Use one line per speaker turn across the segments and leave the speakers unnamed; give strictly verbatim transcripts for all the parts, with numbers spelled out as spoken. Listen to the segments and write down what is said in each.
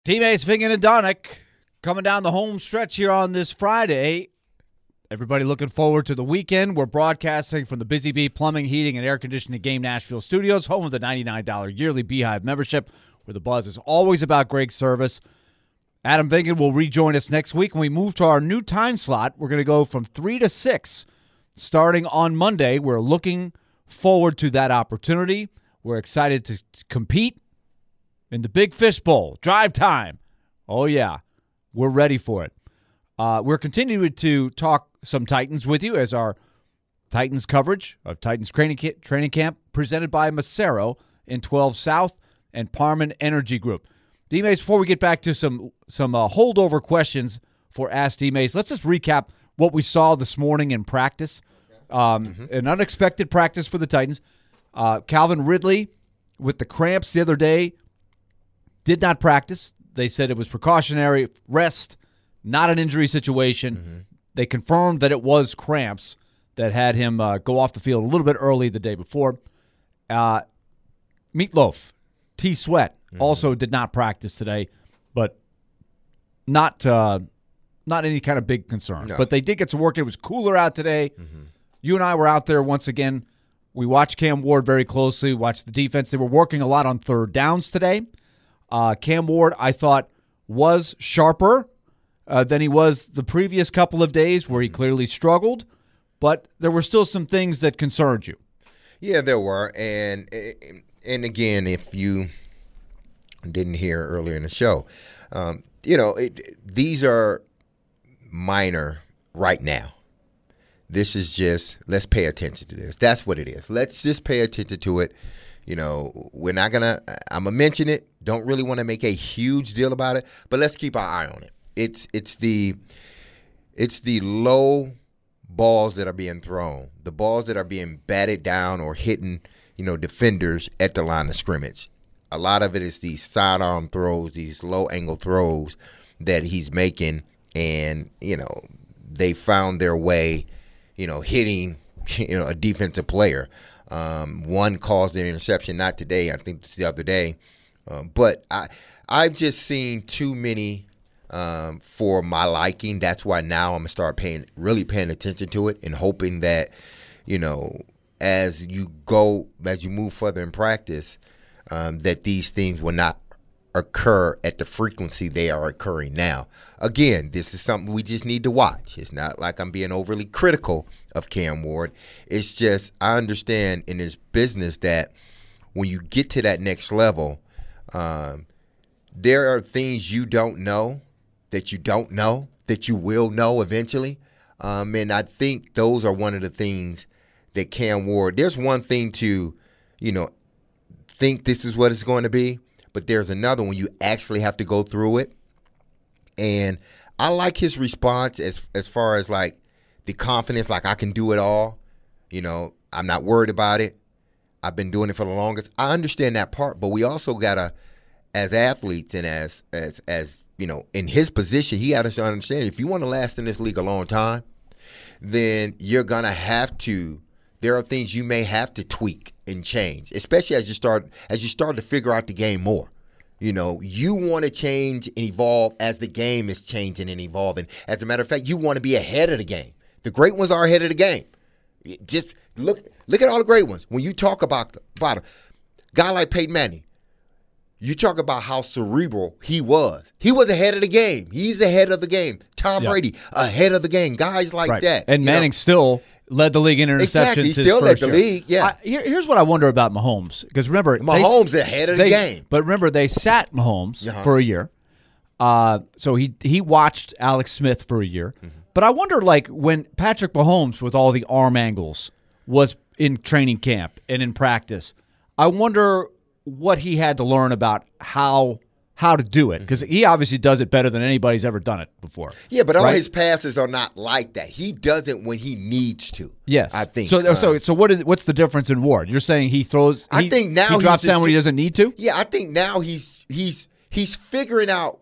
Teammates Vingan and Donick coming down the home stretch here on this Friday. Everybody looking forward to the weekend. We're broadcasting from the Busy Bee Plumbing, Heating, and Air Conditioning Game Nashville Studios, home of the ninety-nine dollars yearly Beehive membership, where the buzz is always about great service. Adam Vingan will rejoin us next week when we move to our new time slot. We're going to go from three to six starting on Monday. We're looking forward to that opportunity. We're excited to compete in the Big Fish Bowl. Drive time. Oh, yeah. We're ready for it. Uh, we're continuing to talk some Titans with you as our Titans coverage of Titans training camp presented by Macero in twelve South and Parman Energy Group. D-Mace, before we get back to some some uh, holdover questions for Ask D-Mace, let's just recap what we saw this morning in practice. Um, mm-hmm. An unexpected practice for the Titans. Uh, Calvin Ridley with the cramps the other day did not practice. They said it was precautionary rest, not an injury situation. Mm-hmm. They confirmed that it was cramps that had him uh, go off the field a little bit early the day before. Uh, Meatloaf, T-Sweat, mm-hmm. also did not practice today, but not uh, not any kind of big concern. No. But they did get to work. It was cooler out today. Mm-hmm. You and I were out there once again. We watched Cam Ward very closely, watched the defense. They were working a lot on third downs today. Uh, Cam Ward, I thought, was sharper uh, than he was the previous couple of days where he clearly struggled, but there were still some things that concerned you.
Yeah, there were. And, and again, if you didn't hear earlier in the show, um, you know, it, these are minor right now. This is just, let's pay attention to this. That's what it is. Let's just pay attention to it. You know, we're not going to, I'm going to mention it. Don't really want to make a huge deal about it, but let's keep our eye on it. It's it's the it's the low balls that are being thrown, the balls that are being batted down or hitting, you know, defenders at the line of scrimmage. A lot of it is these sidearm throws, these low angle throws that he's making, and, you know, they found their way, you know, hitting, you know, a defensive player. Um, one caused an interception, not today, I think it's the other day. Um, but I, I've just seen too many um, for my liking. That's why now I'm going to start paying, really paying attention to it and hoping that, you know, as you go, as you move further in practice, um, that these things will not occur at the frequency they are occurring now. Again, this is something we just need to watch. It's not like I'm being overly critical of Cam Ward. It's just I understand in this business that when you get to that next level, um, there are things you don't know that you don't know that you will know eventually. Um, and I think those are one of the things that Cam Ward, there's one thing to, you know, think this is what it's going to be. But there's another one you actually have to go through it. And I like his response as as far as, like, the confidence, like, I can do it all. You know, I'm not worried about it. I've been doing it for the longest. I understand that part, but we also got to, as athletes and as, as, as you know, in his position, he got to understand if you want to last in this league a long time, then you're going to have to, there are things you may have to tweak and change, especially as you start as you start to figure out the game more. You know, you want to change and evolve as the game is changing and evolving. As a matter of fact, you want to be ahead of the game. The great ones are ahead of the game. Just look look at all the great ones. When you talk about, about a guy like Peyton Manning, you talk about how cerebral he was. He was ahead of the game. He's ahead of the game. Tom
yeah.
Brady, ahead of the game. Guys like
right.
that.
And Manning know? still led the league in interceptions.
Exactly. He still led the
year.
league, yeah.
I, here, here's what I wonder about Mahomes. Because remember,
Mahomes
they,
ahead of
they,
the game.
But remember, they sat Mahomes uh-huh. for a year. Uh, so he he watched Alex Smith for a year. Mm-hmm. But I wonder, like, when Patrick Mahomes, with all the arm angles, was in training camp and in practice, I wonder what he had to learn about how how to do it, because he obviously does it better than anybody's ever done it before.
Yeah, but all
right?
his passes are not like that. He does it when he needs to.
Yes,
I think.
So,
uh,
so, so what is what's the difference in Ward? You're saying he throws. He,
I think now
he drops
he's
down when he doesn't need to.
Yeah, I think now he's he's he's figuring out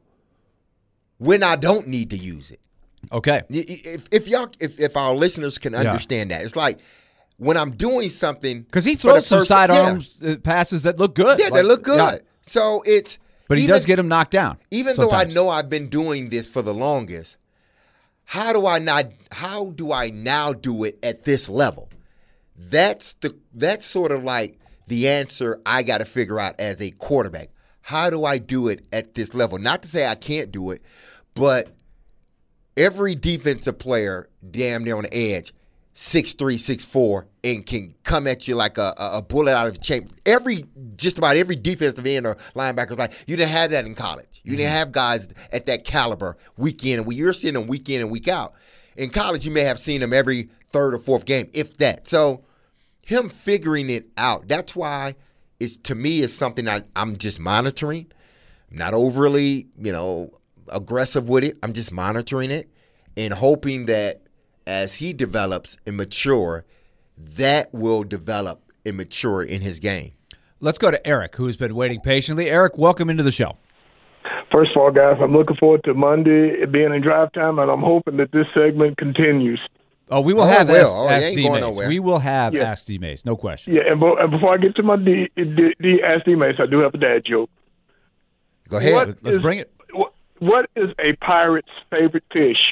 when I don't need to use it.
Okay.
If if y'all if, if our listeners can understand yeah. that, it's like when I'm doing something
because he throws some
first,
sidearm
yeah.
passes that look good.
Yeah,
like,
they look good.
Yeah.
So it's
But he
even,
does get him knocked down.
Even
sometimes.
though I know I've been doing this for the longest, how do I not? How do I now do it at this level? That's the that's sort of like the answer I got to figure out as a quarterback. How do I do it at this level? Not to say I can't do it, but every defensive player damn near on the edge, six three, six four, and can come at you like a, a bullet out of a chamber. Every just about every defensive end or linebacker is like, you didn't have that in college. You didn't have guys at that caliber week in and week. You're seeing them week in and week out. In college, you may have seen them every third or fourth game, if that. So him figuring it out, that's why it's to me is something I, I'm just monitoring. I'm not overly, you know, aggressive with it. I'm just monitoring it and hoping that as he develops and mature, that will develop and mature in his game.
Let's go to Eric, who's been waiting patiently. Eric, welcome into the show.
First of all, guys, I'm looking forward to Monday it being in drive time, and I'm hoping that this segment continues.
Oh, we will
Oh,
have
it will.
Ask,
Oh, it
Ask
ain't
D.
going
Mace.
nowhere.
We will have
Yeah.
Ask D. Mace, no question.
Yeah, and, bo- and before I get to my D, D, D Ask D Mace, I do have a dad joke.
Go ahead.
What
Let's
is-
bring it.
What, what is a pirate's favorite fish?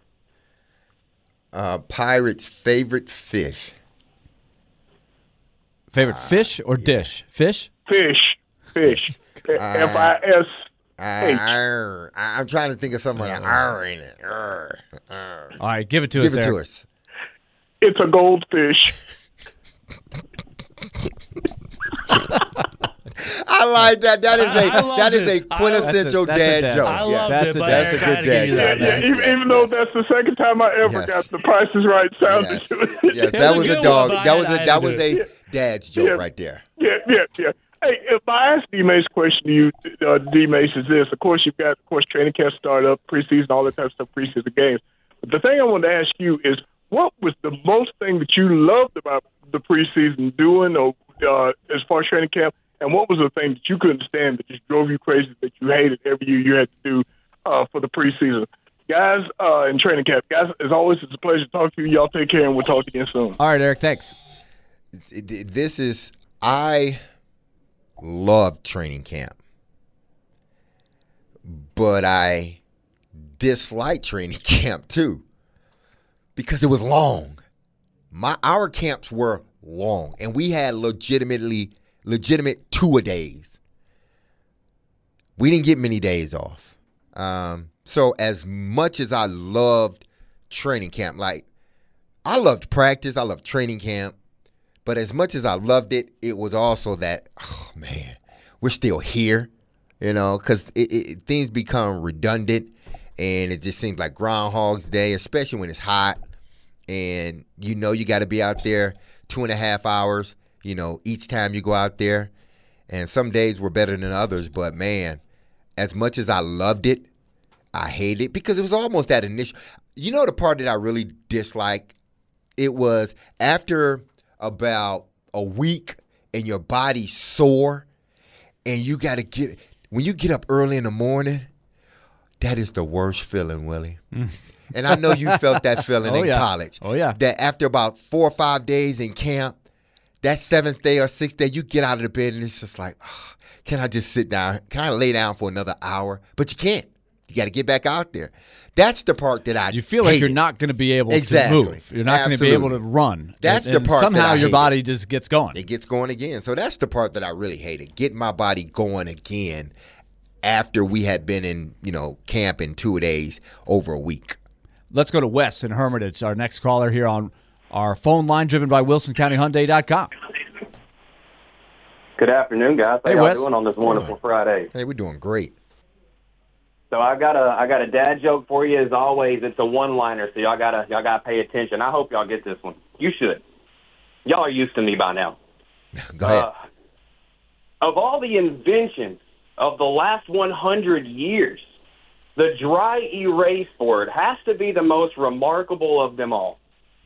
Uh, Pirate's favorite fish.
Favorite fish or dish? Fish?
Fish. Fish. F I S.
I, I, I'm trying to think of something like R in it. Arr, arr.
All right, give it to
Give
us,
it
Eric.
to us.
It's a goldfish.
I like that. That is a
I love
that is
it.
a quintessential
That's a- that's a
dad
dad
joke.
I
Yeah,
loved
that's
it,
a-
but
that's
Eric,
a
I
good
had to give
dad
you that,
joke.
Yeah,
man.
even,
yes,
even though
yes.
that's the second time I ever
Yes.
got the Price is Right sounded
Yes,
to it.
yes,
It
that
was
was
a
a
good
dog.
one, but
That
I
was
had- I
a
had
that
to
was
do
a
it.
dad's joke
Yeah.
right there.
Yeah, yeah, yeah. Hey, if I ask D Mace question to you, uh, D Mace is this. Of course, you've got, of course, training camp start up, preseason, all that type of stuff, preseason games. But the thing I wanted to ask you is, what was the most thing that you loved about the preseason doing, or uh, as far as training camp, and what was the thing that you couldn't stand that just drove you crazy that you hated every year you had to do uh, for the preseason? Guys, uh, in training camp, guys, as always, it's a pleasure to talk to you. Y'all take care, and we'll talk again soon.
All right, Eric, thanks.
This is I loved training camp, but I disliked training camp too because it was long. My our camps were long, and we had legitimately legitimate two-a-days. We didn't get many days off. Um, so as much as I loved training camp, like I loved practice, I loved training camp, but as much as I loved it, it was also that, oh man, we're still here, you know, because it, it, things become redundant, and it just seems like Groundhog's Day, especially when it's hot, and you know you got to be out there two and a half hours, you know, each time you go out there, and some days were better than others, but man, as much as I loved it, I hated it because it was almost that initial, you know, the part that I really disliked, it was after about a week and your body's sore and you got to get, when you get up early in the morning, that is the worst feeling, Willie. And I know you felt that feeling
Oh,
in
yeah.
college.
Oh, yeah.
That after about four or five days in camp, that seventh day or sixth day, you get out of the bed and it's just like, oh, can I just sit down? Can I lay down for another hour? But you can't. You got to get back out there. That's the part that I
You feel like you're
hated.
not going to be able
Exactly.
to move. You're not going to be able to
Absolutely.
run.
That's
And-
the
and
part that
somehow
I
your
hated.
body just gets going.
It gets going again. So that's the part that I really hated. Getting my body going again after we had been in, you know, camp in two days over a week.
Let's go to Wes in Hermitage, our next caller here on our phone line driven by Wilson County Hyundai dot com.
Good afternoon, guys. How
Hey,
y'all
Wes.
doing on this wonderful Friday?
Hey, we're doing great.
So I got a I got a dad joke for you as always. It's a one-liner, so y'all gotta y'all gotta pay attention. I hope y'all get this one. You should. Y'all are used to me by now.
Go ahead.
Uh, of all the inventions of the last one hundred years, the dry erase board has to be the most remarkable of them all.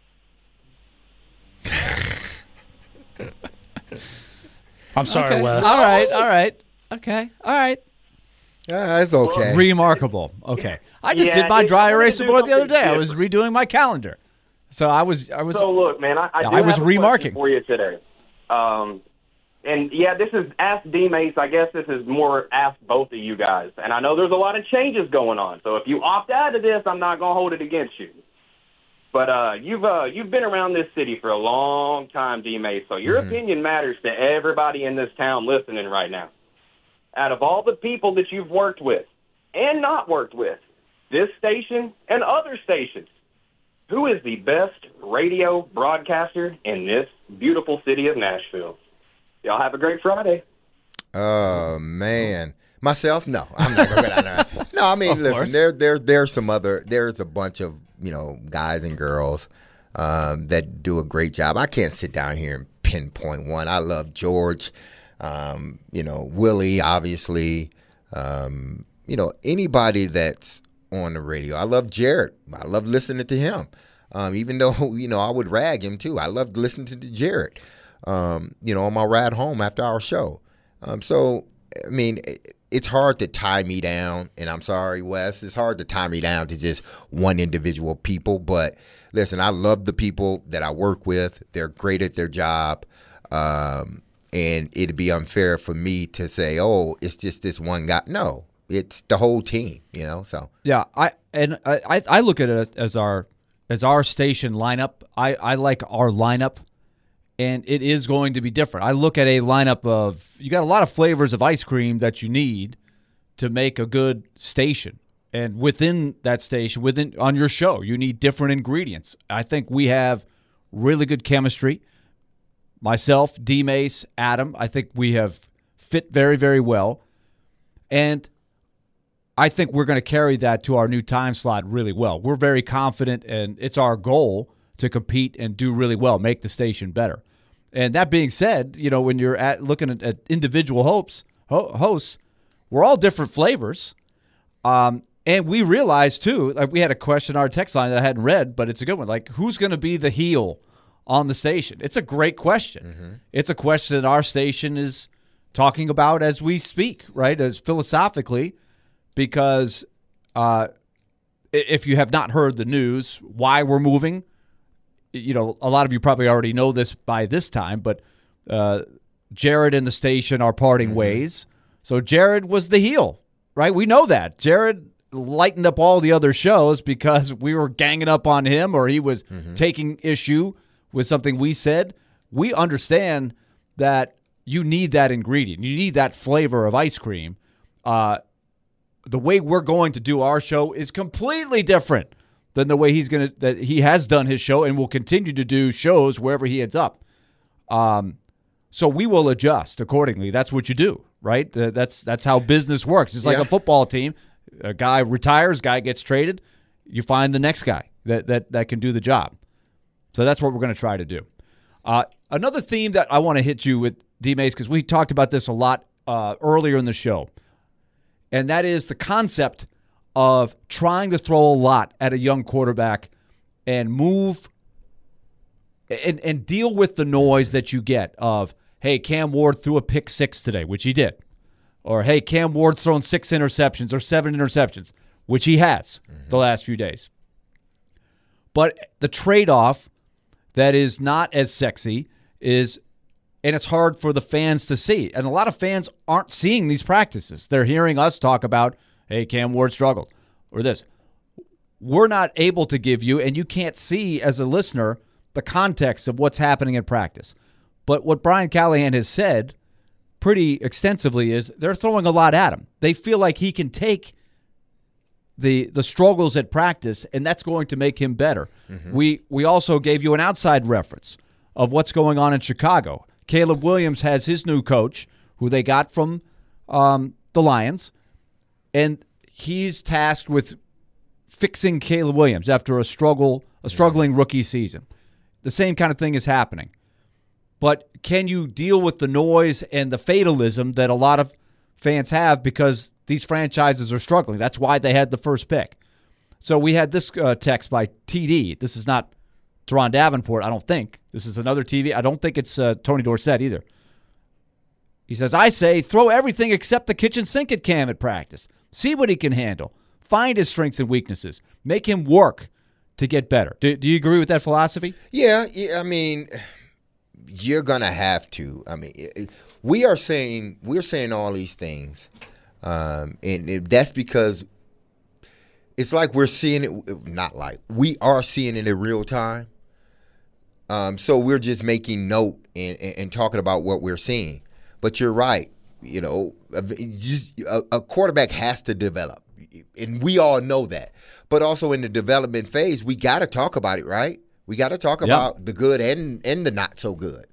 I'm sorry,
Okay.
Wes.
All right, all right. Okay, all right.
Yeah, it's okay.
Remarkable. Okay. I just
Yeah,
did my
it-
dry
I wanted
erase
to do
board the other
something
day. I was redoing my calendar. So I was I was
So look, man, I, I, do
I was
have a
remarking.
question for you today. Um, and yeah, this is Ask D-Mace. I guess this is more Ask both of you guys. And I know there's a lot of changes going on. So if you opt out of this, I'm not going to hold it against you. But uh, you've uh, you've been around this city for a long time, D-Mace, so your mm-hmm. opinion matters to everybody in this town listening right now. Out of all the people that you've worked with and not worked with, this station and other stations, who is the best radio broadcaster in this beautiful city of Nashville? Y'all have a great Friday.
Oh, man. Myself? No, I'm not going to go down there. No, I mean, listen, there, there, there's some other, there's a bunch of, you know, guys and girls um, that do a great job. I can't sit down here and pinpoint one. I love George, um, you know, Willie, obviously, um, you know, anybody that's on the radio. I love Jared. I love listening to him, um, even though, you know, I would rag him too. I loved listening to Jared, um, you know, on my ride home after our show. Um, so, I mean, it, it's hard to tie me down, and I'm sorry, Wes. It's hard to tie me down to just one individual people. But listen, I love the people that I work with. They're great at their job, um, and it'd be unfair for me to say, "Oh, it's just this one guy." No, it's the whole team. You know, so
yeah. I and I I look at it as our as our station lineup. I I like our lineup. And it is going to be different. I look at a lineup of, you got a lot of flavors of ice cream that you need to make a good station. And within that station, within on your show, you need different ingredients. I think we have really good chemistry. Myself, D-Mace, Adam, I think we have fit very, very well. And I think we're going to carry that to our new time slot really well. We're very confident, and it's our goal to compete and do really well, make the station better. And that being said, you know, when you're at looking at, at individual hopes, ho- hosts, we're all different flavors. Um, and we realized, too, like we had a question on our text line that I hadn't read, but it's a good one. Like, who's going to be the heel on the station? It's a great question. Mm-hmm. It's a question that our station is talking about as we speak, right, as philosophically, because uh, if you have not heard the news, why we're moving, you know, a lot of you probably already know this by this time, but uh, Jared and the station are parting mm-hmm. ways. So Jared was the heel, right? We know that. Jared lightened up all the other shows because we were ganging up on him or he was mm-hmm. taking issue with something we said. We understand that you need that ingredient. You need that flavor of ice cream. Uh, the way we're going to do our show is completely different than the way he's going to, that he has done his show and will continue to do shows wherever he ends up. Um, so we will adjust accordingly. That's what you do, right? Uh, that's that's how business works. It's like yeah. a football team. A guy retires, guy gets traded. You find the next guy that that, that can do the job. So that's what we're going to try to do. Uh, another theme that I want to hit you with, D-Mace, because we talked about this a lot uh, earlier in the show, and that is the concept of trying to throw a lot at a young quarterback and move and, and deal with the noise that you get of, hey, Cam Ward threw a pick six today, which he did. Or, hey, Cam Ward's thrown six interceptions or seven interceptions, which he has mm-hmm. the last few days. But the trade-off that is not as sexy is, and it's hard for the fans to see. And a lot of fans aren't seeing these practices. They're hearing us talk about, hey, Cam Ward struggled, or this. We're not able to give you, and you can't see as a listener, the context of what's happening in practice. But what Brian Callahan has said pretty extensively is they're throwing a lot at him. They feel like he can take the the struggles at practice, and that's going to make him better. Mm-hmm. We we also gave you an outside reference of what's going on in Chicago. Caleb Williams has his new coach, who they got from um, the Lions, and he's tasked with fixing Caleb Williams after a struggle, a struggling rookie season. The same kind of thing is happening. But can you deal with the noise and the fatalism that a lot of fans have because these franchises are struggling? That's why they had the first pick. So we had this uh, text by T D. This is not Teron Davenport, I don't think. This is another T V. I don't think it's uh, Tony Dorsett either. He says, I say throw everything except the kitchen sink at Cam at practice. See what he can handle. Find his strengths and weaknesses. Make him work to get better. Do, do you agree with that philosophy?
Yeah, yeah, I mean, you're going to have to. I mean, we are saying we're saying all these things, um, and it, that's because it's like we're seeing it. Not like we are seeing it in real time. Um, so we're just making note and, and, and talking about what we're seeing. But you're right. You know, a, just a, a quarterback has to develop, and we all know that. But also in the development phase, we got to talk about it, right? We got to talk
Yep.
about the good and and the not so good.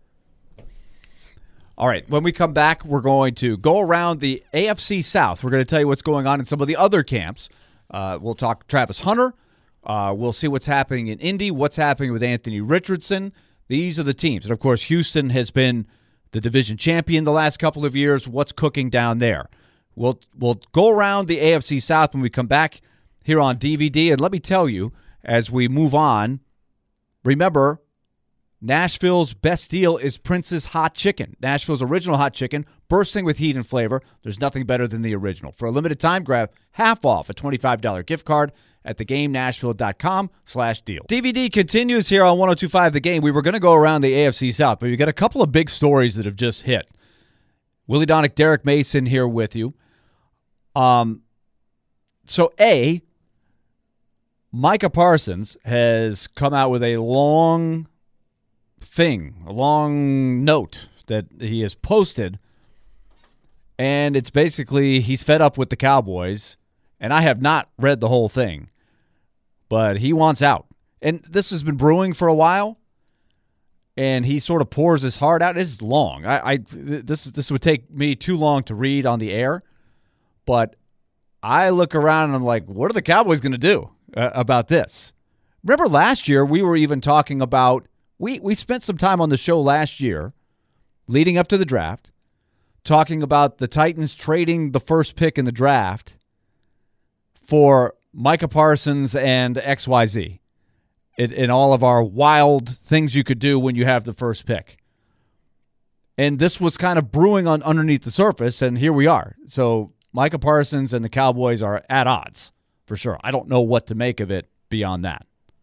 All right, when we come back, we're going to go around the A F C South. We're going to tell you what's going on in some of the other camps. Uh, we'll talk Travis Hunter. Uh, we'll see what's happening in Indy, what's happening with Anthony Richardson. These are the teams. And, of course, Houston has been the division champion the last couple of years. What's cooking down there? We'll, we'll go around the A F C South when we come back here on D V D. And let me tell you, as we move on, remember, Nashville's best deal is Prince's Hot Chicken. Nashville's original hot chicken, bursting with heat and flavor. There's nothing better than the original. For a limited time, grab half off a twenty-five dollars gift card at theGameNashville.com slash deal. D V D continues here on one oh two point five The Game. We were going to go around the A F C South, but we've got a couple of big stories that have just hit. Willie Donick, Derek Mason here with you. Um, so, A, Micah Parsons has come out with a long thing, a long note that he has posted, and it's basically he's fed up with the Cowboys, and I have not read the whole thing, but he wants out. And this has been brewing for a while, and he sort of pours his heart out. It's long. I, I this this would take me too long to read on the air, but I look around and I'm like, what are the Cowboys going to do uh, about this? Remember last year we were even talking about We we spent some time on the show last year, leading up to the draft, talking about the Titans trading the first pick in the draft for Micah Parsons and X Y Z in, in all of our wild things you could do when you have the first pick. And this was kind of brewing on underneath the surface, and here we are. So Micah Parsons and the Cowboys are at odds, for sure. I don't know what to make of it beyond that.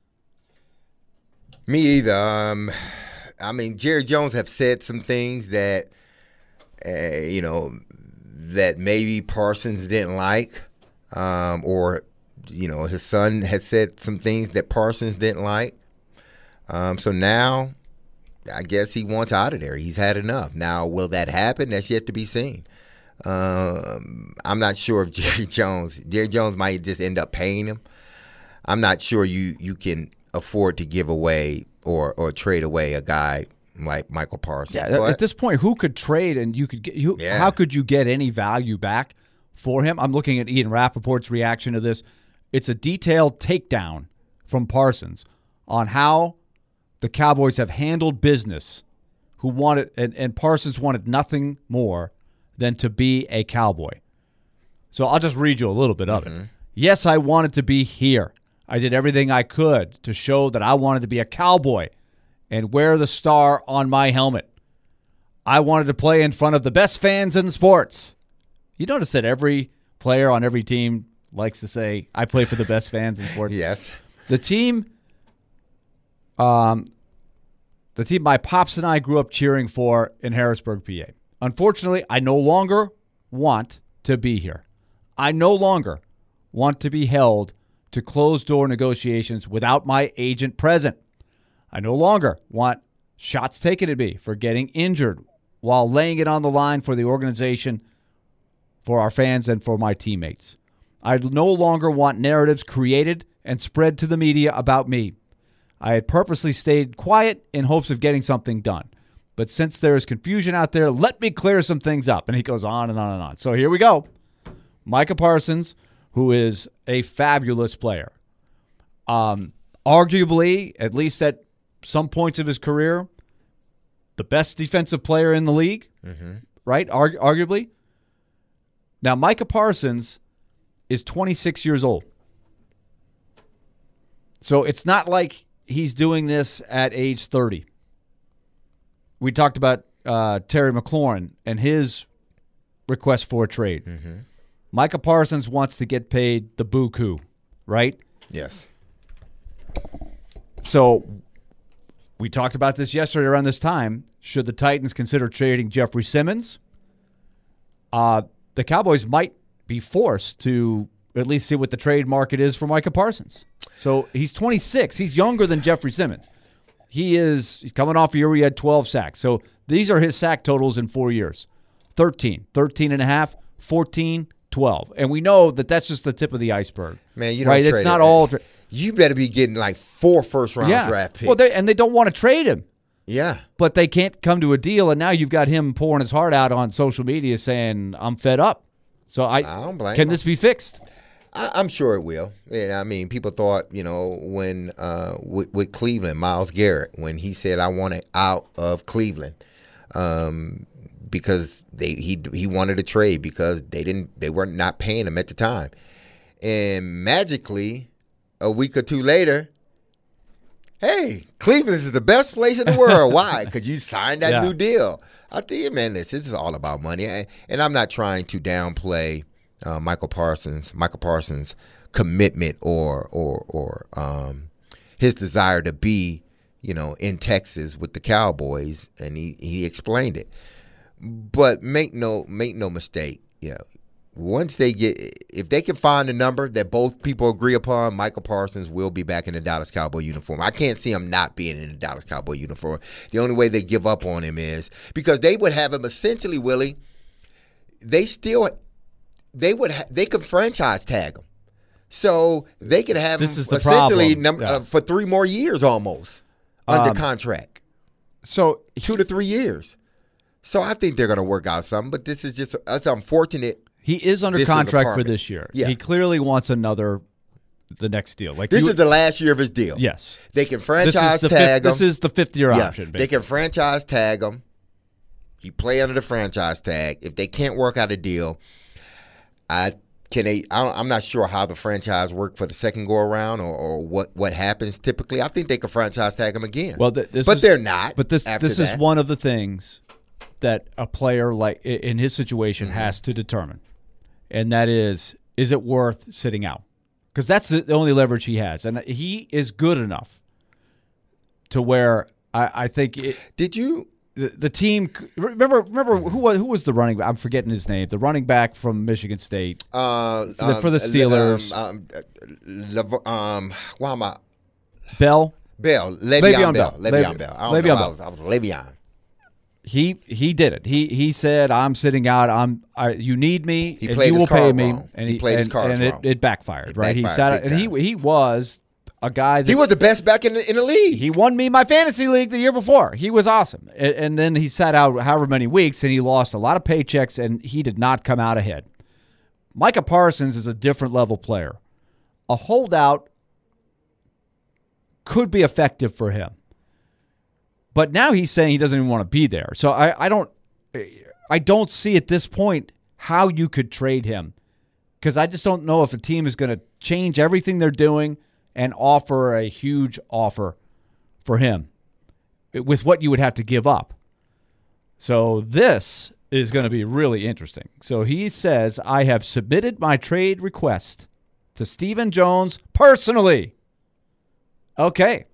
Me either. Um, I mean, Jerry Jones have said some things that, uh, you know, that maybe Parsons didn't like, um, or, you know, his son has said some things that Parsons didn't like. Um, so now, I guess he wants out of there. He's had enough. Now, will that happen? That's yet to be seen. Um, I'm not sure if Jerry Jones, Jerry Jones might just end up paying him. I'm not sure you you can afford to give away or or trade away a guy like Michael Parsons.
Yeah,
but,
at this point, who could trade and you could get you?
Yeah.
How could you get any value back for him? I'm looking at Ian Rappaport's reaction to this. It's a detailed takedown from Parsons on how the Cowboys have handled business. Who wanted and, and Parsons wanted nothing more than to be a Cowboy. So I'll just read you a little bit of
Mm-hmm.
it. Yes, I wanted to be here. I did everything I could to show that I wanted to be a Cowboy and wear the star on my helmet. I wanted to play in front of the best fans in sports. You notice that every player on every team likes to say, I play for the best fans in sports.
Yes.
The team, um, the team my pops and I grew up cheering for in Harrisburg, P A. Unfortunately, I no longer want to be here. I no longer want to be held to closed-door negotiations without my agent present. I no longer want shots taken at me for getting injured while laying it on the line for the organization, for our fans, and for my teammates. I no longer want narratives created and spread to the media about me. I had purposely stayed quiet in hopes of getting something done. But since there is confusion out there, let me clear some things up. And he goes on and on and on. So here we go. Micah Parsons, who is a fabulous player. Um, arguably, at least at some points of his career, the best defensive player in the league, mm-hmm. right? Argu- arguably. Now, Micah Parsons is twenty-six years old. So it's not like he's doing this at age thirty. We talked about uh, Terry McLaurin and his request for a trade.
Mm-hmm.
Micah Parsons wants to get paid the buku, right?
Yes.
So we talked about this yesterday around this time. Should the Titans consider trading Jeffrey Simmons? Uh, the Cowboys might be forced to at least see what the trade market is for Micah Parsons. So he's twenty-six. He's younger than Jeffrey Simmons. He is he's coming off a year where he had twelve sacks. So these are his sack totals in four years. thirteen, thirteen and a half, fourteen, twelve. And we know that that's just the tip of the iceberg.
Man, you don't
right?
trade
It's not
it,
all.
Tra- you better be getting like four first-round
yeah.
draft picks.
Well, they, and they don't want to trade him.
Yeah.
But they can't come to a deal, and now you've got him pouring his heart out on social media saying, I'm fed up. So I,
I don't blame
can
him.
this be fixed?
I, I'm sure it will. Yeah, I mean, people thought, you know, when uh, with, with Cleveland, Myles Garrett, when he said, I want it out of Cleveland, um, because they he he wanted a trade because they didn't they were not paying him at the time. And magically, a week or two later, hey, Cleveland is the best place in the world. Why? Because you signed that
Yeah.
new deal. I think, man, this, this is all about money. And, and I'm not trying to downplay uh, Michael Parsons, Michael Parsons' commitment or or or um, his desire to be, you know, in Texas with the Cowboys, and he, he explained it. But make no make no mistake, you know, once they get, if they can find a number that both people agree upon, Michael Parsons will be back in the Dallas Cowboy uniform. I can't see him not being in the Dallas Cowboy uniform. The only way they give up on him is because they would have him essentially, Willie. They still, they would, ha- they could franchise tag him, so they could have
This
him
is the
essentially
problem.
num-
Yeah.
uh, for three more years almost under
Um,
contract,
So
two to three years. So I think they're going to work out something. But this is just it's unfortunate.
he is under
This is
contract for
apartment.
this year.
Yeah.
He clearly wants another, the next deal. Like
This
you-
is the last year of his deal.
yes.
They can
This
franchise
is the
tag
fifth,
him.
This is the fifth year
yeah,
option.
they
Basically.
can franchise tag him. He play under the franchise tag. If they can't work out a deal, I can they. I don't, I'm not sure how the franchise work for the second go around or, or what what happens typically. I think they can franchise tag him again.
Well, th- this
but
is,
they're not.
But this
after
this is
that.
one of the things that a player like i- in his situation
Mm-hmm.
has to determine, and that is, is it worth sitting out? Because that's the only leverage he has, and he is good enough to where I, I think it,
Did you?
the, the team. Remember, remember who was who was the running back? I'm forgetting his name. The running back from Michigan State.
Uh,
For the- for the
um,
Steelers.
Um, um, uh, Lev- um, why am I?
Bell.
Bell,
Le'Veon
Le'Veon Bell,
Bell.
Le'Veon
Le'Ve-
Bell. I don't
Le'Veon
know.
Bell.
I was, I was Le'Veon.
He he did it. He he said, "I'm sitting out. I'm. I, you need me,
He
and
played
you
his
will pay
card
me."
wrong.
And
He played his
and,
cards
and it,
wrong.
it backfired.
It
right?
backfired
he sat out,
big
and he
time.
he was a guy that
He was the best back in the, in the league.
he won me my fantasy league the year before. He was awesome, and, and then he sat out however many weeks, and he lost a lot of paychecks, and he did not come out ahead. Micah Parsons is a different level player. A holdout could be effective for him. But now he's saying he doesn't even want to be there. So I, I don't I don't see at this point how you could trade him. Because I just don't know if a team is going to change everything they're doing and offer a huge offer for him with what you would have to give up. So this is going to be really interesting. So he says, I have submitted my trade request to Stephen Jones personally. Okay.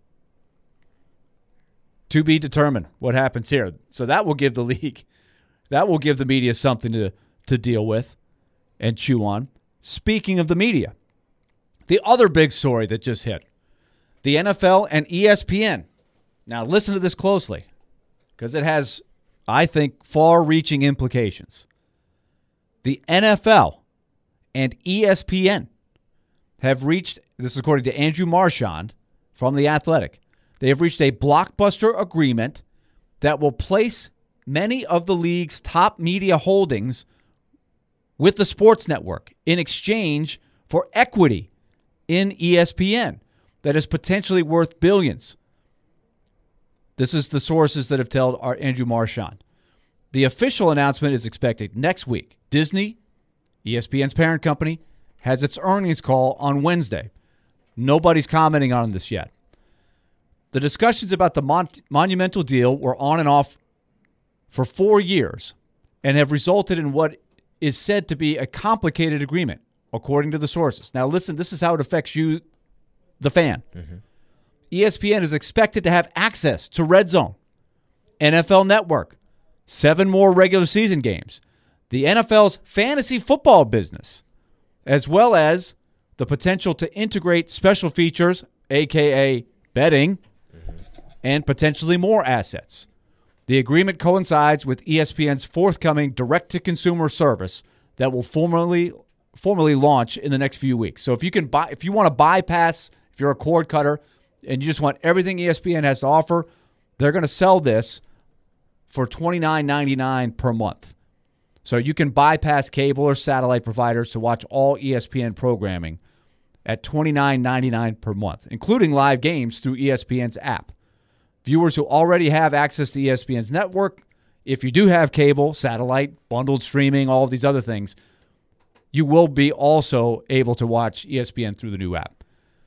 To be determined what happens here. So that will give the league, that will give the media something to, to deal with and chew on. Speaking of the media, the other big story that just hit, the N F L and E S P N. Now listen to this closely because it has, I think, far-reaching implications. The N F L and E S P N have reached, this is according to Andrew Marchand from The Athletic, they have reached a blockbuster agreement that will place many of the league's top media holdings with the sports network in exchange for equity in E S P N that is potentially worth billions. This is the sources that have told our Andrew Marchand. The official announcement is expected next week. Disney, E S P N's parent company, has its earnings call on Wednesday. Nobody's commenting on this yet. The discussions about the mon- monumental deal were on and off for four years and have resulted in what is said to be a complicated agreement, according to the sources. Now, listen, this is how it affects you, the fan. Mm-hmm. E S P N is expected to have access to Red Zone, N F L Network, seven more regular season games, the N F L's fantasy football business, as well as the potential to integrate special features, a k a betting, and potentially more assets. The agreement coincides with E S P N's forthcoming direct-to-consumer service that will formally formally launch in the next few weeks. So if you can buy, if you want to bypass, if you're a cord cutter and you just want everything E S P N has to offer, they're going to sell this for twenty-nine ninety-nine per month. So you can bypass cable or satellite providers to watch all E S P N programming at twenty-nine ninety-nine per month, including live games through E S P N's app. Viewers who already have access to E S P N's network, if you do have cable, satellite, bundled streaming, all of these other things, you will be also able to watch E S P N through the new app.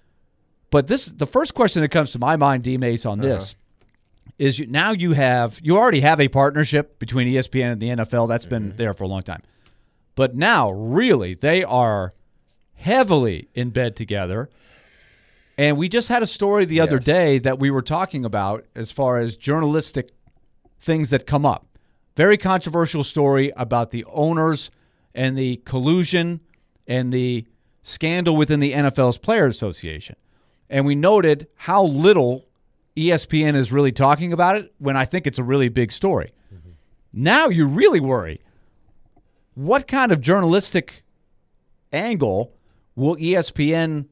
But this, the first question that comes to my mind, D-Mace, on this uh-huh. is you, now you have, you already have a partnership between E S P N and the N F L. That's been mm-hmm. there for a long time. But now, really, they are heavily in bed together. And we just had a story the other yes. day that we were talking about as far as journalistic things that come up. Very controversial story about the owners and the collusion and the scandal within the N F L's Players Association. And we noted how little E S P N is really talking about it when I think it's a really big story. Mm-hmm. Now you really worry. What kind of journalistic angle will E S P N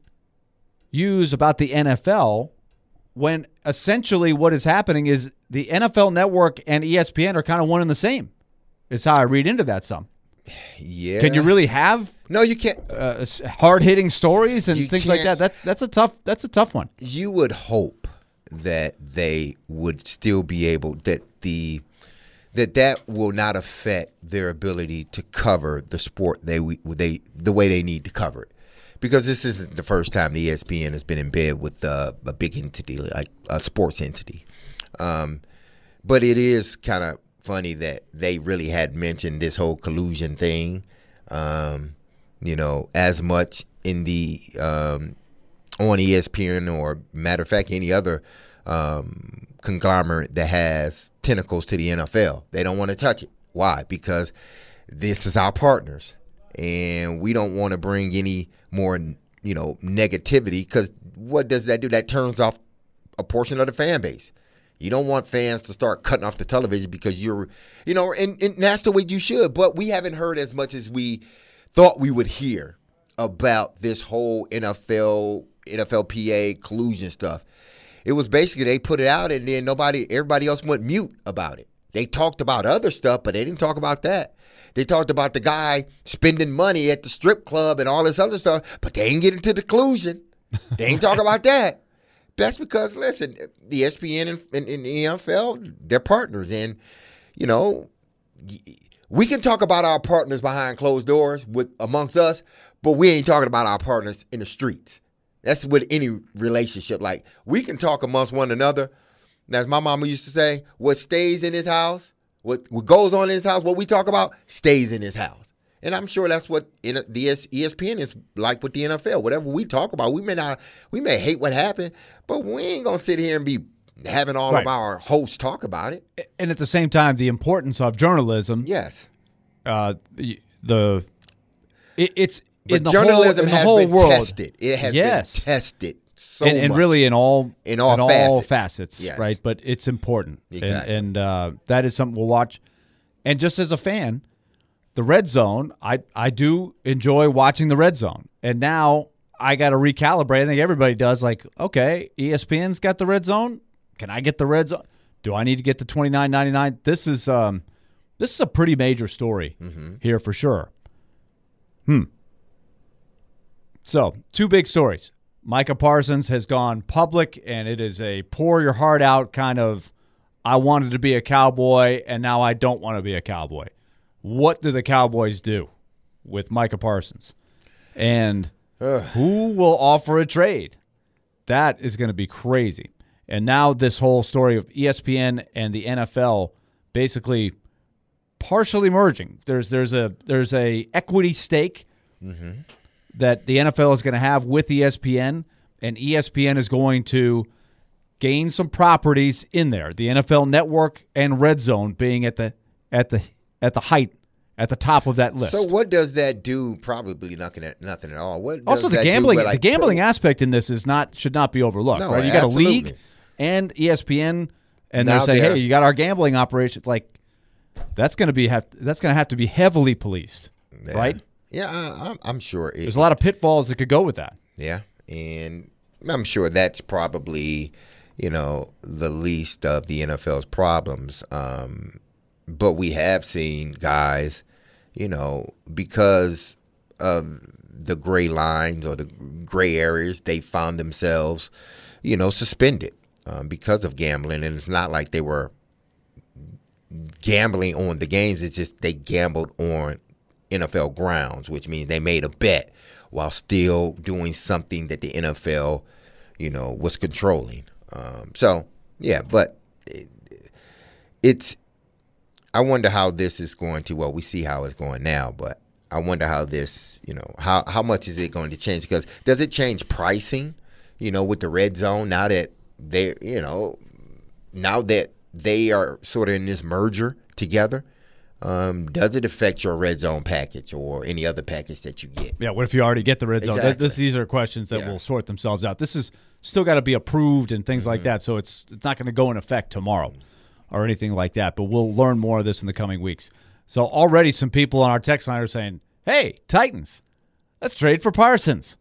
use about the N F L when essentially what is happening is the N F L Network and E S P N are kind of one and the same, is how I read into that some.
Yeah.
Can you really have
no, you can't
uh, hard-hitting stories and
you
things like that? That's that's a tough that's a tough one.
You would hope that they would still be able that the that that will not affect their ability to cover the sport they they the way they need to cover it. Because this isn't the first time the E S P N has been in bed with uh, a big entity, like a sports entity. Um, but it is kind of funny that they really had mentioned this whole collusion thing, um, you know, as much in the um, on E S P N or, matter of fact, any other um, conglomerate that has tentacles to the N F L. They don't want to touch it. Why? Because this is our partners, and we don't want to bring any more, you know, negativity, because what does that do? That turns off a portion of the fan base. You don't want fans to start cutting off the television because you're, you know, and, and that's the way you should. But we haven't heard as much as we thought we would hear about this whole N F L, N F L P A collusion stuff. It was basically they put it out and then nobody, everybody else went mute about it. They talked about other stuff, but they didn't talk about that. They talked about the guy spending money at the strip club and all this other stuff, but they ain't get into the collusion. They ain't talk about that. That's because, listen, the E S P N and, and, and the N F L, they're partners. And, you know, we can talk about our partners behind closed doors with amongst us, but we ain't talking about our partners in the streets. That's with any relationship. Like, we can talk amongst one another. And as my mama used to say, what stays in his house, what, what goes on in his house, what we talk about, stays in his house. And I'm sure that's what the E S P N is like with the N F L. Whatever we talk about, we may not, we may hate what happened, but we ain't gonna sit here and be having all right. of our hosts talk about it.
And at the same time, the importance of journalism.
Yes.
Uh, the it, it's
but
in the
journalism
whole, in
has
the whole
been
world.
tested. It has
yes.
been tested so
and, and
much.
really in all
in all
in
facets,
all facets
yes.
right? But it's important,
exactly.
and, and uh, that is something we'll watch. And just as a fan, the Red Zone, I I do enjoy watching the Red Zone, and now I got to recalibrate. I think everybody does. Like, okay, E S P N's got the Red Zone. Can I get the Red Zone? Do I need to get the twenty-nine ninety-nine? This is um, this is a pretty major story mm-hmm. here for sure. Hmm. So, two big stories. Micah Parsons has gone public, and it is a pour your heart out kind of, I wanted to be a Cowboy, and now I don't want to be a Cowboy. What do the Cowboys do with Micah Parsons? And who will offer a trade? That is going to be crazy. And now this whole story of E S P N and the N F L basically partially merging. There's there's a there's a equity stake mm-hmm. that the N F L is going to have with E S P N, and E S P N is going to gain some properties in there. The N F L Network and Red Zone being at the at the at the height at the top of that list.
So what does that do? Probably nothing at nothing at all. What does
also the
that
gambling
do with, like,
the gambling
pro-
aspect in this is not should not be overlooked.
No,
right? You got
absolutely.
a league and E S P N, and
Now
they're saying,
they're-
hey, you got our gambling operation. Like that's going to be have, that's going to have to be heavily policed,
Yeah.
right?
Yeah, I, I'm, I'm sure. It,
There's a lot of pitfalls that could go with that.
Yeah, and I'm sure that's probably, you know, the least of the N F L's problems. Um, but we have seen guys, you know, because of the gray lines or the gray areas, they found themselves, you know, suspended um, because of gambling. And it's not like they were gambling on the games. It's just they gambled on N F L grounds, which means they made a bet while still doing something that the N F L, you know, was controlling. Um, so, yeah, but it, it's – I wonder how this is going to – well, we see how it's going now, but I wonder how this, you know, how, how much is it going to change? Because does it change pricing, you know, with the red zone now that they, you know, now that they are sort of in this merger together? Um, does it affect your red zone package or any other package that you get?
Yeah, what if you already get the red zone?
Exactly.
This, these are questions that
Yeah.
will sort themselves out. This is still got to be approved and things
Mm-hmm.
like that, so it's it's not going to go in effect tomorrow or anything like that, but we'll learn more of this in the coming weeks. So already some people on our text line are saying, hey, Titans, let's trade for Parsons.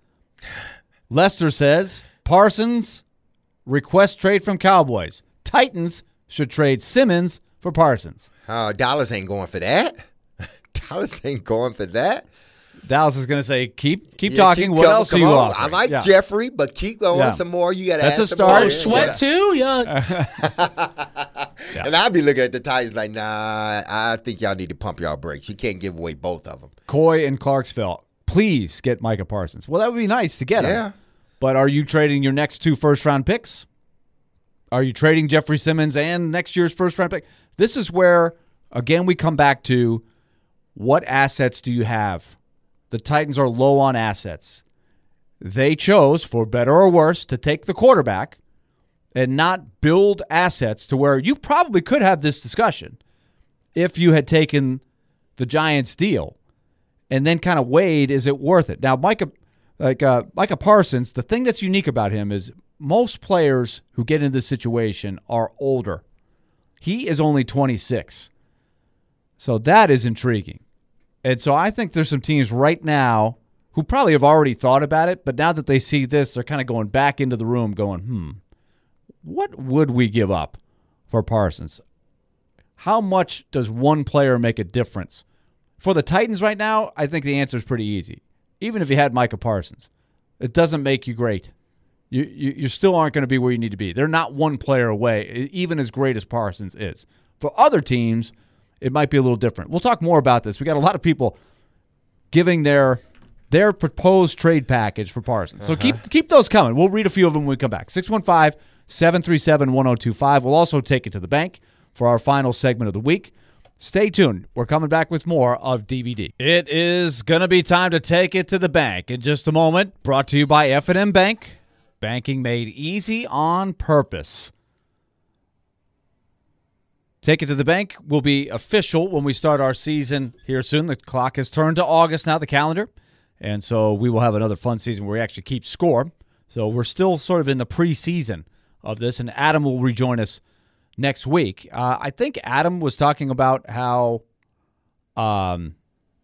Lester says, Parsons, request trade from Cowboys. Titans should trade Simmons for Parsons.
Uh, Dallas ain't going for that. Dallas ain't going for that.
Dallas is going to say, keep keep
Yeah,
talking.
keep
What
coming,
else
come
are you
on.
offering?
I like
Yeah.
Jeffrey, but keep going
Yeah.
some more. You got to
That's
add
a
some
start.
more.
Sweat
Yeah.
too, yeah.
And I'd be looking at the Titans like, nah, I think y'all need to pump y'all brakes. You can't give away both of them.
Coy and Clarksville, please get Micah Parsons. Well, that would be nice to get him.
Yeah.
But are you trading your next two first-round picks? Are you trading Jeffrey Simmons and next year's first-round pick? This is where, again, we come back to what assets do you have? The Titans are low on assets. They chose, for better or worse, to take the quarterback and not build assets to where you probably could have this discussion if you had taken the Giants deal and then kind of weighed, is it worth it? Now, Micah, like uh, Micah Parsons, the thing that's unique about him is most players who get into this situation are older. He is only twenty-six. So that is intriguing. And so I think there's some teams right now who probably have already thought about it, but now that they see this, they're kind of going back into the room going, hmm, what would we give up for Parsons? How much does one player make a difference? For the Titans right now, I think the answer is pretty easy. Even if you had Micah Parsons, it doesn't make you great. You, you, you still aren't going to be where you need to be. They're not one player away, even as great as Parsons is. For other teams, it might be a little different. We'll talk more about this. We got a lot of people giving their their proposed trade package for Parsons. So uh-huh. keep keep those coming. We'll read a few of them when we come back. six one five, seven three seven, one oh two five. We'll also take it to the bank for our final segment of the week. Stay tuned. We're coming back with more of D V D. It is going to be time to take it to the bank in just a moment. Brought to you by F and M Bank. Banking made easy on purpose. Take it to the bank will be official when we start our season here soon. The clock has turned to August now, the calendar. And so we will have another fun season where we actually keep score. So we're still sort of in the preseason of this, and Adam will rejoin us next week. Uh, I think Adam was talking about how um,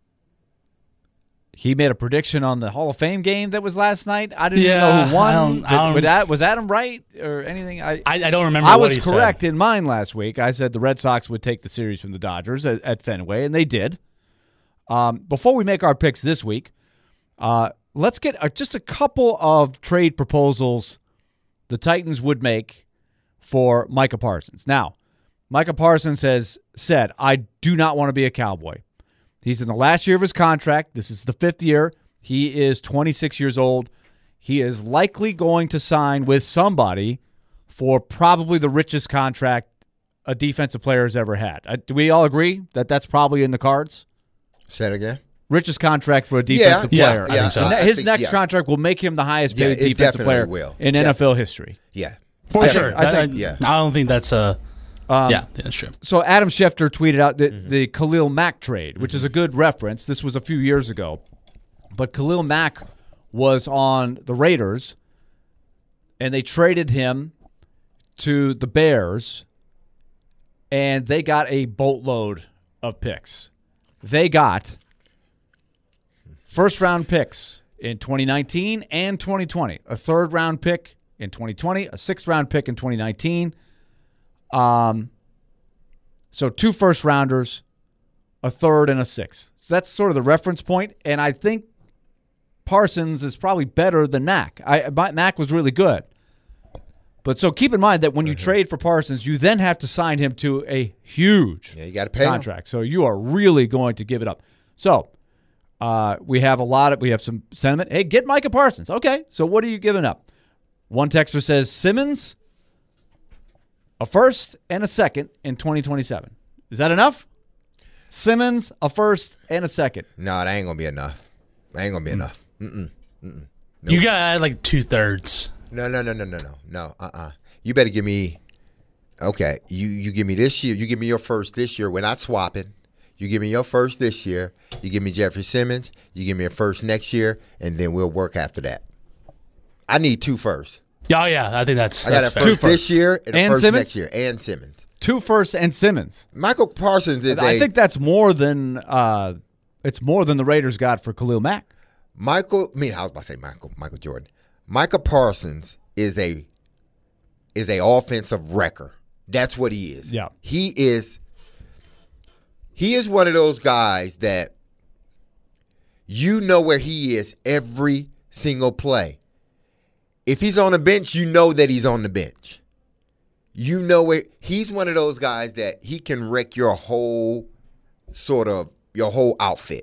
he made a prediction on the Hall of Fame game that was last night. I didn't
Yeah,
know who won.
I don't- I
Did-
don't-
was, that, was Adam right or anything? I
I, I don't remember
I
what
was
he
correct
said.
in mine last week. I said the Red Sox would take the series from the Dodgers at, at Fenway, and they did. Um, before we make our picks this week, uh, let's get a, just a couple of trade proposals the Titans would make for Micah Parsons. Now, Micah Parsons has said, I do not want to be a Cowboy. He's in the last year of his contract. This is the fifth year. He is twenty-six years old. He is likely going to sign with somebody for probably the richest contract a defensive player has ever had. Uh, do we all agree that that's probably in the cards?
Say it again.
Richest contract for a defensive
Yeah,
player.
yeah, yeah,
And
I
his
think-
next
yeah.
contract will make him the highest paid
Yeah, it
defensive
definitely
player
will.
in
Definitely.
N F L history.
Yeah,
For
I
sure.
think- I
I,
think-
I,
yeah.
I don't think that's a.
Um,
yeah, that's true.
So Adam Schefter tweeted out the,
Mm-hmm.
the Khalil Mack trade, which is a good reference. This was a few years ago. But Khalil Mack was on the Raiders, and they traded him to the Bears, and they got a boatload of picks. They got first-round picks in twenty nineteen and twenty twenty, a third-round pick in twenty twenty, a sixth-round pick in twenty nineteen. Um, so two first-rounders, a third, and a sixth. So that's sort of the reference point, and I think Parsons is probably better than Mack. I, Mack was really good. But so keep in mind that when you
Mm-hmm.
trade for Parsons, you then have to sign him to a huge
Yeah, you got to pay him.
contract. So you are really going to give it up. So uh, we have a lot of we have some sentiment. Hey, get Micah Parsons. Okay, so what are you giving up? One texter says Simmons, a first and a second in twenty twenty-seven. Is that enough? Simmons, a first and a second.
No, that ain't gonna be enough. That ain't gonna be enough. Mm-mm. Mm-mm. Nope.
You got to add like two thirds.
No, no, no, no, no, no, no. Uh-uh. You better give me. Okay, you you give me this year. You give me your first this year. We're not swapping. You give me your first this year. You give me Jeffrey Simmons. You give me a first next year, and then we'll work after that. I need two firsts.
Oh, yeah, I think that's.
I got
that's
a
fair.
first this year and a
And
first
Simmons?
next year, and Simmons.
Two firsts and Simmons.
Michael Parsons is
I
a
think that's more than uh, it's more than the Raiders got for Khalil Mack.
Michael. I mean, I was about to say Michael. Michael Jordan. Michael Parsons is a is a offensive wrecker. That's what he is.
Yeah.
He is. He is one of those guys that you know where he is every single play. If he's on the bench, you know that he's on the bench. You know where he's one of those guys that he can wreck your whole sort of your whole outfit.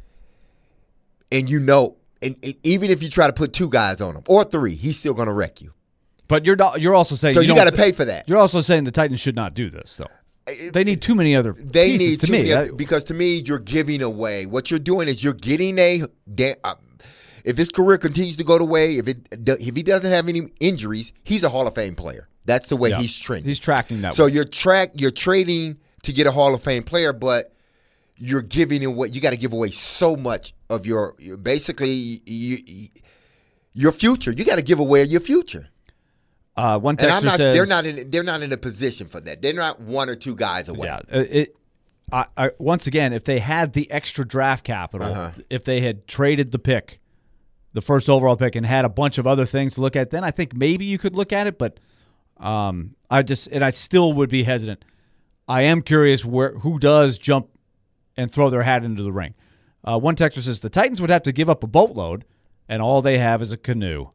And you know, and, and even if you try to put two guys on him or three, he's still going to wreck you.
But you're not, you're also saying
So you,
don't
got to
th-
pay for that.
You're also saying the Titans should not do this, though. They need too many other
They
pieces
need
to
too
me.
many
That-
other- because to me, you're giving away. What you're doing is you're getting a. da- uh, If his career continues to go the way, if it if he doesn't have any injuries, he's a Hall of Fame player. That's the way
Yeah.
he's trending.
He's tracking that
So
way.
you're track you're trading to get a Hall of Fame player, but you're giving away. You got to give away so much of your, your basically you, you, your future. You got to give away your future.
Uh, one
And
texter
I'm not.
says
they're not in. They're not in a position for that. They're not one or two guys away.
Yeah. uh, It, I, I, once again, if they had the extra draft capital,
Uh-huh.
if they had traded the pick, the first overall pick, and had a bunch of other things to look at, then I think maybe you could look at it. But um, I just and I still would be hesitant. I am curious where who does jump and throw their hat into the ring. Uh, one texter says the Titans would have to give up a boatload, and all they have is a canoe.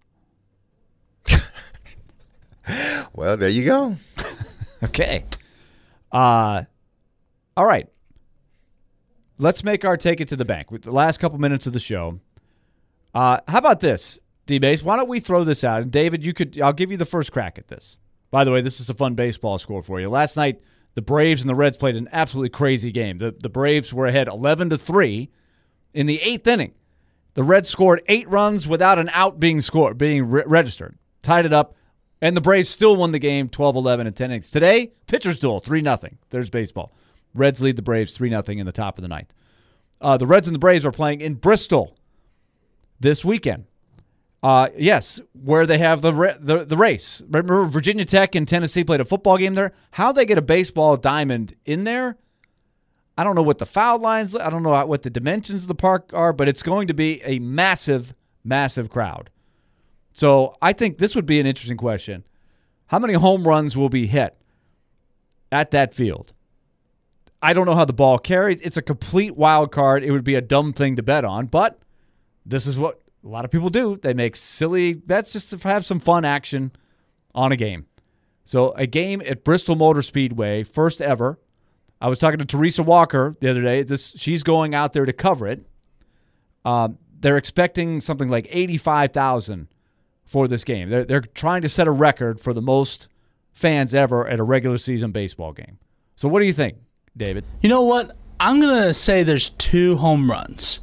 Well, there you go.
Okay. Uh, all right. Let's make our take it to the bank. With the last couple minutes of the show. Uh, how about this, D-Base? Why don't we throw this out? And David, you could. I'll give you the first crack at this. By the way, this is a fun baseball score for you. Last night, the Braves and the Reds played an absolutely crazy game. The the Braves were ahead eleven to three in the eighth inning. The Reds scored eight runs without an out being scored, being re- registered. Tied it up. And the Braves still won the game twelve eleven in ten innings. Today, pitcher's duel, three nothing. There's baseball. Reds lead the Braves three nothing in the top of the ninth. Uh, the Reds and the Braves are playing in Bristol this weekend. Uh, yes, where they have the, ra- the the race. Remember, Virginia Tech and Tennessee played a football game there? How they get a baseball diamond in there, I don't know what the foul lines, I don't know what the dimensions of the park are, but it's going to be a massive, massive crowd. So I think this would be an interesting question. How many home runs will be hit at that field? I don't know how the ball carries. It's a complete wild card. It would be a dumb thing to bet on, but this is what a lot of people do. They make silly bets just to have some fun action on a game. So a game at Bristol Motor Speedway, first ever. I was talking to Teresa Walker the other day. This she's going out there to cover it. Um, they're expecting something like eighty-five thousand for this game. They're they're trying to set a record for the most fans ever at a regular season baseball game. So what do you think, David?
You know what? I'm going to say there's two home runs.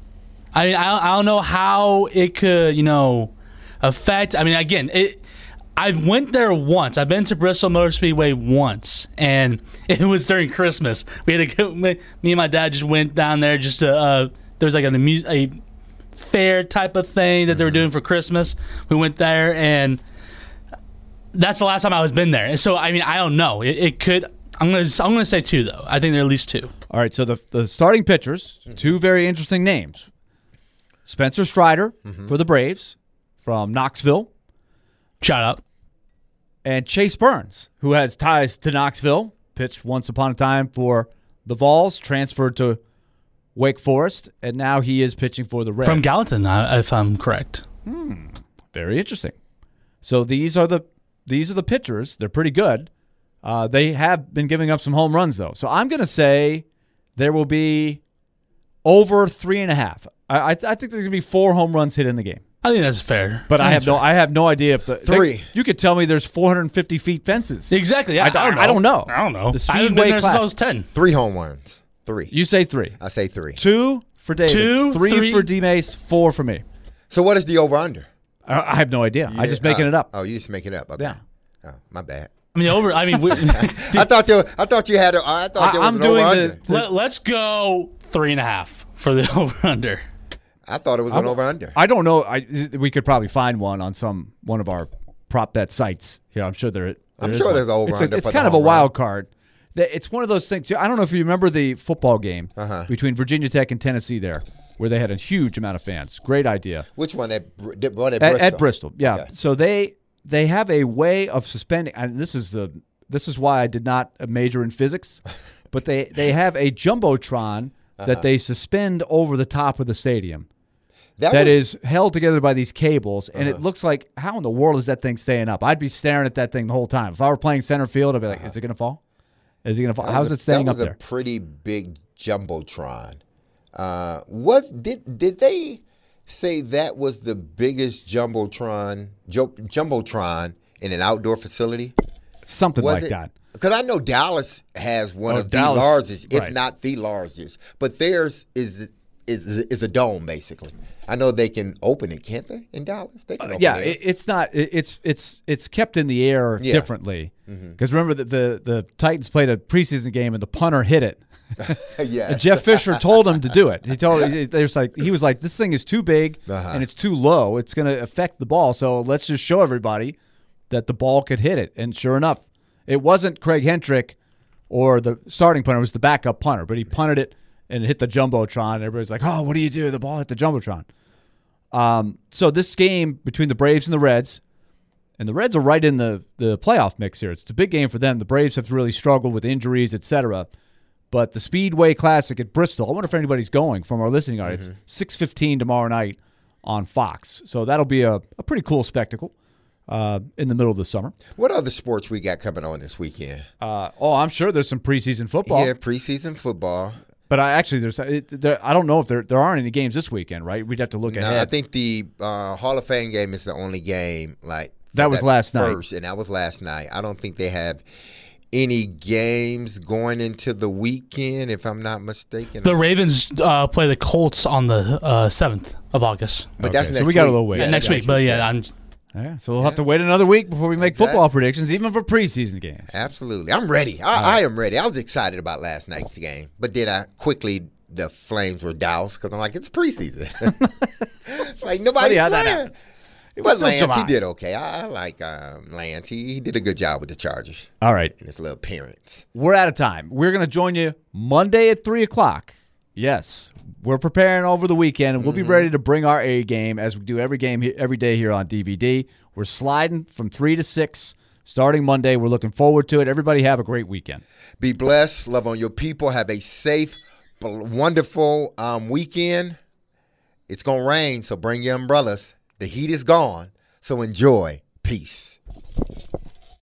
I mean, I, I don't know how it could, you know, affect. I mean, again, it. I went there once. I've been to Bristol Motor Speedway once, and it was during Christmas. We had to go, me and my dad just went down there just to, uh, there was like an amuse, a fair type of thing that they were doing for Christmas. We went there, and that's the last time I was been there. So, I mean, I don't know. It, it could, I'm going to I'm gonna say two, though. I think there are at least two.
All right, so the, the starting pitchers, two very interesting names. Spencer Strider mm-hmm. for the Braves from Knoxville.
Shout out.
And Chase Burns, who has ties to Knoxville, pitched once upon a time for the Vols, transferred to Wake Forest, and now he is pitching for the Reds.
From Gallatin, if I'm correct.
Hmm. Very interesting. So these are the these are the pitchers. They're pretty good. Uh, they have been giving up some home runs, though. So I'm going to say there will be over three and a half. I, I, I think there's going to be four home runs hit in the game.
I think that's fair.
But I,
I
have no,
fair.
I have no idea if the
three.
They, you could tell me there's four hundred fifty feet fences.
Exactly. Yeah,
I,
I, don't know.
I don't know.
I don't know.
The
I haven't been
Speedway
there since
class.
I was ten.
Three home runs. Three.
You say three.
I say three.
Two for David.
Two,
three,
three.
for D-Mace. Four for me.
So what is the over-under?
I, I have no idea. I'm just making
uh,
it up.
Oh, you just making it up. Okay.
Yeah.
Oh, my bad.
I mean, over. I mean, we,
I thought you. I thought you had. A, I thought there was
I'm
an
doing
over-under.
the-
let, let's go three and a half for the over under.
I thought it was an over-under.
I don't know. I we could probably find one on some one of our prop bet sites. Yeah, I'm sure there. there
I'm
is
sure
one.
there's an
It's, a-
over-under
it's
for the
kind of a
home run.
wild card. That- It's one of those things. I don't know if you remember the football game
Uh-huh.
between Virginia Tech and Tennessee there, where they had a huge amount of fans. Great idea.
Which one? At, Br- the one at
At,
Bristol.
at Bristol, yeah.
Okay.
So they they have a way of suspending, and this is the this is why I did not major in physics, but they they have a jumbotron
Uh-huh.
that they suspend over the top of the stadium.
That,
That
was,
is held together by these cables, and
Uh-huh.
it looks like, how in the world is that thing staying up? I'd be staring at that thing the whole time. If I were playing center field, I'd be like, is it going to fall? Is it going to fall?
that
How's
was
it
a-
staying
that
up
was
there?
a pretty big jumbotron. Uh, was did did they say that was the biggest jumbotron jo- jumbotron in an outdoor facility?
Something
Was
like
it?
that.
Because I know Dallas has one
Oh,
of
Dallas,
the largest, if
right.
not the largest. But theirs is is is a dome basically. I know they can open it, can't they? In Dallas, they can open
Yeah,
theirs.
it, it's not. It, it's it's it's kept in the air
Yeah.
differently. Because remember that the the Titans played a preseason game and the punter hit it.
Yes.
And Jeff Fisher told him to do it. He told he, there's like he was like, this thing is too big
Uh-huh.
and it's too low. It's going to affect the ball. So let's just show everybody that the ball could hit it. And sure enough, it wasn't Craig Hentrick or the starting punter. It was the backup punter. But he punted it and it hit the jumbotron. And everybody's like, oh, what do you do? The ball hit the jumbotron. Um, so this game between the Braves and the Reds, and the Reds are right in the, the playoff mix here. It's a big game for them. The Braves have really struggled with injuries, et cetera. But the Speedway Classic at Bristol, I wonder if anybody's going from our listening audience.
Mm-hmm.
six fifteen tomorrow night on Fox. So that'll be a, a pretty cool spectacle uh, in the middle of the summer.
What other sports we got coming on this weekend?
Uh, oh, I'm sure there's some preseason football.
Yeah, preseason football.
But I actually, there's it, there, I don't know if there there aren't any games this weekend, right? We'd have to look
No,
ahead.
I think the uh, Hall of Fame game is the only game like
That was last night.
first, and that was last night. I don't think they have any games going into the weekend, if I'm not mistaken.
The Ravens uh, play the Colts on the uh, seventh of August.
but that's
Okay,
next
so we got a
week.
little ways.
Yeah,
Yeah,
next week. But yeah, I'm
Yeah, so we'll have to wait another week before we make
Exactly.
football predictions, even for preseason games.
Absolutely. I'm ready. I, I am ready. I was excited about last night's game, but then I quickly, the Flames were doused because I'm like, it's preseason. like, nobody's
Funny how that
playing.
happens. It was
But
still
Lance, he
July.
did okay. I, I like um, Lance. He, he did a good job with the Chargers
All right.
and his little appearance.
We're out of time. We're going to join you Monday at three o'clock. Yes, we're preparing over the weekend, and we'll be ready to bring our A game as we do every game he- every day here on D V D. We're sliding from three to six starting Monday. We're looking forward to it. Everybody have a great weekend.
Be blessed. Love on your people. Have a safe, bl- wonderful um, weekend. It's going to rain, so bring your umbrellas. The heat is gone, so enjoy. Peace.